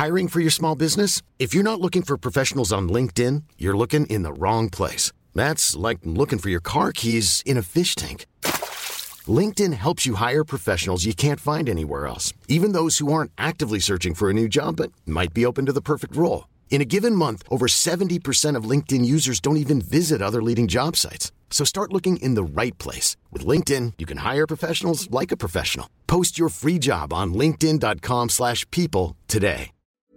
Hiring for your small business? If you're not looking for professionals on LinkedIn, you're looking in the wrong place. That's like looking for your car keys in a fish tank. LinkedIn helps you hire professionals you can't find anywhere else, even those who aren't actively searching for a new job but might be open to the perfect role. In a given month, over 70% of LinkedIn users don't even visit other leading job sites. So start looking in the right place. With LinkedIn, you can hire professionals like a professional. Post your free job on linkedin.com/people today.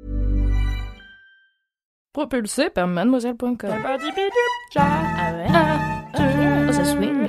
Propulsé par mademoiselle.com. Ça swing.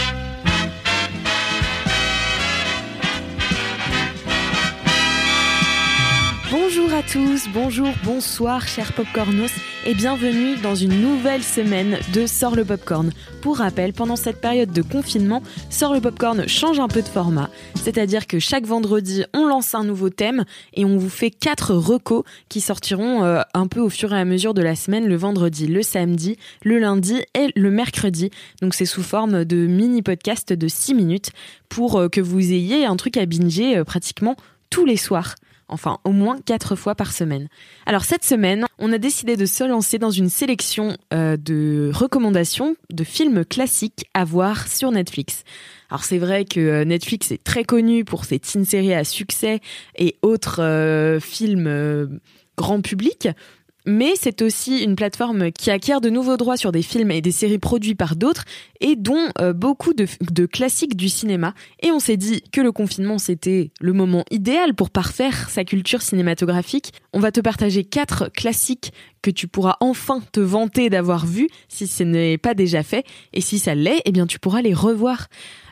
Bonjour à tous, bonsoir chers popcornos et bienvenue dans une nouvelle semaine de Sors le Popcorn. Pour rappel, pendant cette période de confinement, Sors le Popcorn change un peu de format, c'est-à-dire que chaque vendredi on lance un nouveau thème et on vous fait 4 recos qui sortiront un peu au fur et à mesure de la semaine, le vendredi, le samedi, le lundi et le mercredi. Donc c'est sous forme de mini-podcast de 6 minutes pour que vous ayez un truc à binger pratiquement tous les soirs. Enfin, au moins 4 fois par semaine. Alors cette semaine, on a décidé de se lancer dans une sélection de recommandations de films classiques à voir sur Netflix. Alors c'est vrai que Netflix est très connu pour ses teen séries à succès et autres films grand public, mais c'est aussi une plateforme qui acquiert de nouveaux droits sur des films et des séries produits par d'autres et dont beaucoup de classiques du cinéma. Et on s'est dit que le confinement, c'était le moment idéal pour parfaire sa culture cinématographique. On va te partager 4 classiques que tu pourras enfin te vanter d'avoir vus si ce n'est pas déjà fait. Et si ça l'est, eh bien tu pourras les revoir.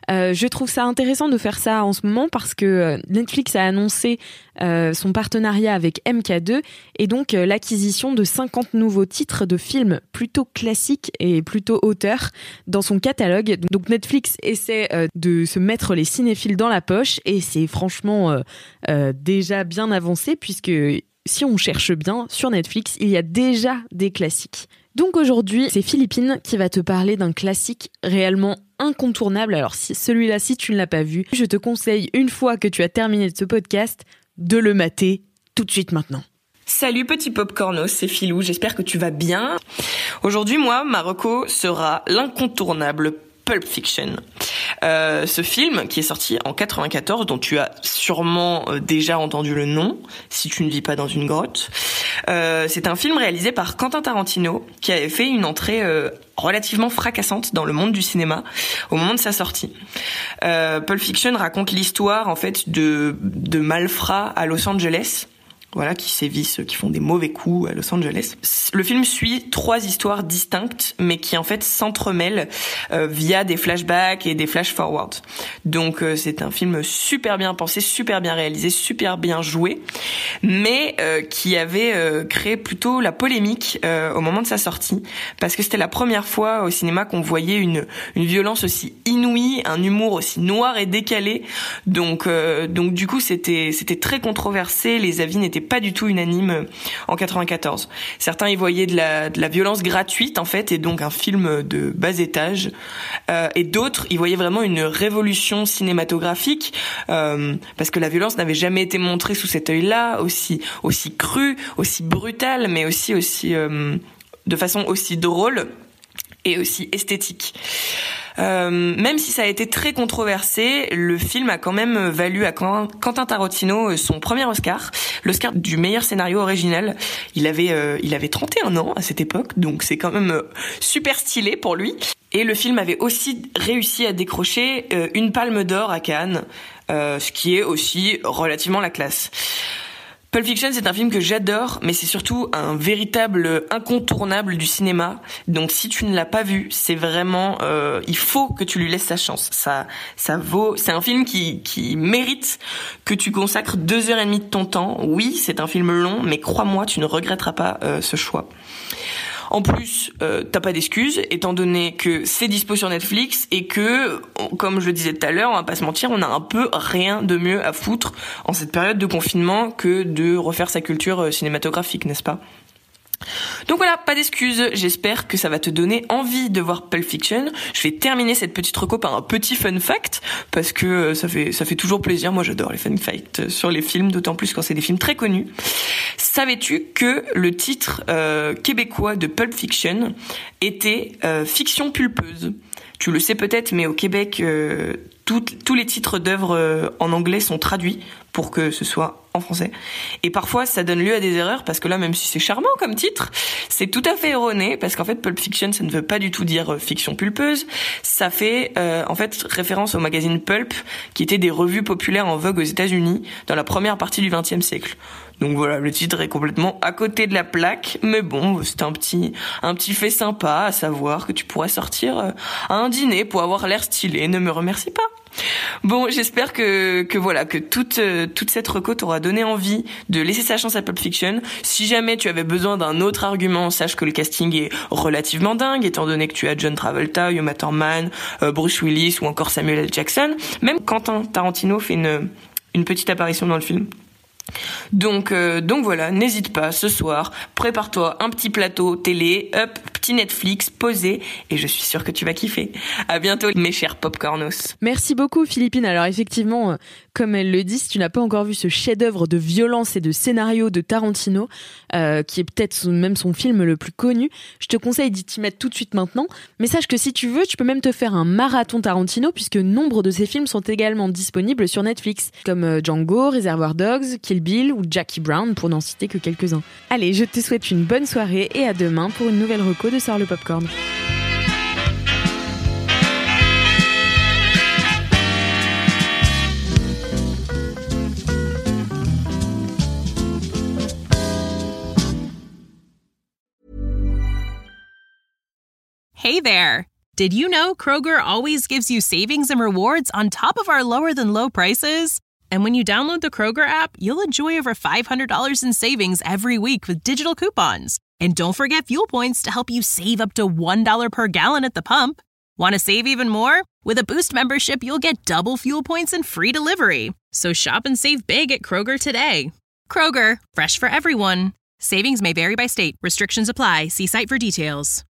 Je trouve ça intéressant de faire ça en ce moment parce que Netflix a annoncé son partenariat avec MK2 et donc l'acquisition de 50 nouveaux titres de films plutôt classiques et plutôt auteurs dans son catalogue. Donc Netflix essaie de se mettre les cinéphiles dans la poche et c'est franchement déjà bien avancé puisque si on cherche bien sur Netflix, il y a déjà des classiques. Donc aujourd'hui, c'est Philippine qui va te parler d'un classique réellement incontournable. Alors celui-là, si tu ne l'as pas vu, je te conseille, une fois que tu as terminé ce podcast, de le mater tout de suite maintenant. Salut petit popcornos, c'est Philou, j'espère que tu vas bien. Aujourd'hui, moi, ma reco sera l'incontournable Pulp Fiction. Ce film qui est sorti en 94, dont tu as sûrement déjà entendu le nom, si tu ne vis pas dans une grotte. C'est un film réalisé par Quentin Tarantino, qui avait fait une entrée relativement fracassante dans le monde du cinéma au moment de sa sortie. Pulp Fiction raconte l'histoire en fait de malfrats à Los Angeles. Voilà, qui sévissent, qui font des mauvais coups à Los Angeles. Le film suit 3 histoires distinctes, mais qui en fait s'entremêlent via des flashbacks et des flash-forwards. Donc c'est un film super bien pensé, super bien réalisé, super bien joué, mais qui avait créé plutôt la polémique au moment de sa sortie, parce que c'était la première fois au cinéma qu'on voyait une violence aussi inouïe, un humour aussi noir et décalé. Donc du coup c'était très controversé, les avis n'étaient pas du tout unanime en 94. Certains y voyaient de la violence gratuite en fait et donc un film de bas étage et d'autres y voyaient vraiment une révolution cinématographique parce que la violence n'avait jamais été montrée sous cet œil-là, aussi crue, aussi brutale, mais aussi de façon aussi drôle et aussi esthétique. Même si ça a été très controversé, le film a quand même valu à Quentin Tarantino son premier Oscar, l'Oscar du meilleur scénario original. Il avait 31 ans à cette époque, donc c'est quand même super stylé pour lui. Et le film avait aussi réussi à décrocher une Palme d'Or à Cannes, ce qui est aussi relativement la classe. Pulp Fiction, c'est un film que j'adore, mais c'est surtout un véritable incontournable du cinéma. Donc si tu ne l'as pas vu, c'est vraiment, il faut que tu lui laisses sa chance. Ça vaut, c'est un film qui mérite que tu consacres 2h30 de ton temps. Oui, c'est un film long, mais crois-moi, tu ne regretteras pas ce choix. En plus, t'as pas d'excuses, étant donné que c'est dispo sur Netflix et que, comme je le disais tout à l'heure, on va pas se mentir, on a un peu rien de mieux à foutre en cette période de confinement que de refaire sa culture cinématographique, n'est-ce pas ? Donc voilà, pas d'excuses, j'espère que ça va te donner envie de voir Pulp Fiction. Je vais terminer cette petite reco par un petit fun fact, parce que ça fait toujours plaisir, moi j'adore les fun facts sur les films, d'autant plus quand c'est des films très connus. Savais-tu que le titre québécois de Pulp Fiction était fiction pulpeuse? Tu le sais peut-être, mais au Québec, tous les titres d'œuvres en anglais sont traduits pour que ce soit en français. Et parfois, ça donne lieu à des erreurs, parce que là, même si c'est charmant comme titre, c'est tout à fait erroné, parce qu'en fait, Pulp Fiction, ça ne veut pas du tout dire fiction pulpeuse. Ça fait, en fait, référence au magazine Pulp, qui était des revues populaires en vogue aux États-Unis dans la première partie du XXe siècle. Donc voilà, le titre est complètement à côté de la plaque, mais bon, c'est un petit fait sympa à savoir que tu pourrais sortir à un dîner pour avoir l'air stylé. Ne me remercie pas. Bon, j'espère que voilà, que toute cette reco t'aura donné envie de laisser sa chance à Pulp Fiction. Si jamais tu avais besoin d'un autre argument, sache que le casting est relativement dingue, étant donné que tu as John Travolta, Uma Thurman, Bruce Willis ou encore Samuel L. Jackson. Même Quentin Tarantino fait une petite apparition dans le film. Donc voilà, n'hésite pas, ce soir, prépare-toi un petit plateau télé, petit Netflix, posé, et je suis sûre que tu vas kiffer. À bientôt, mes chers popcornos. Merci beaucoup, Philippine. Alors effectivement, comme elle le dit, si tu n'as pas encore vu ce chef-d'œuvre de violence et de scénario de Tarantino, qui est peut-être même son film le plus connu, je te conseille d'y t'y mettre tout de suite maintenant. Mais sache que si tu veux, tu peux même te faire un marathon Tarantino, puisque nombre de ses films sont également disponibles sur Netflix, comme Django, Reservoir Dogs, Kill Bill ou Jackie Brown, pour n'en citer que quelques-uns. Allez, je te souhaite une bonne soirée et à demain pour une nouvelle reco de Sors le Popcorn. Hey there! Did you know Kroger always gives you savings and rewards on top of our lower-than-low prices? And when you download the Kroger app, you'll enjoy over $500 in savings every week with digital coupons. And don't forget fuel points to help you save up to $1 per gallon at the pump. Want to save even more? With a Boost membership, you'll get double fuel points and free delivery. So shop and save big at Kroger today. Kroger, fresh for everyone. Savings may vary by state. Restrictions apply. See site for details.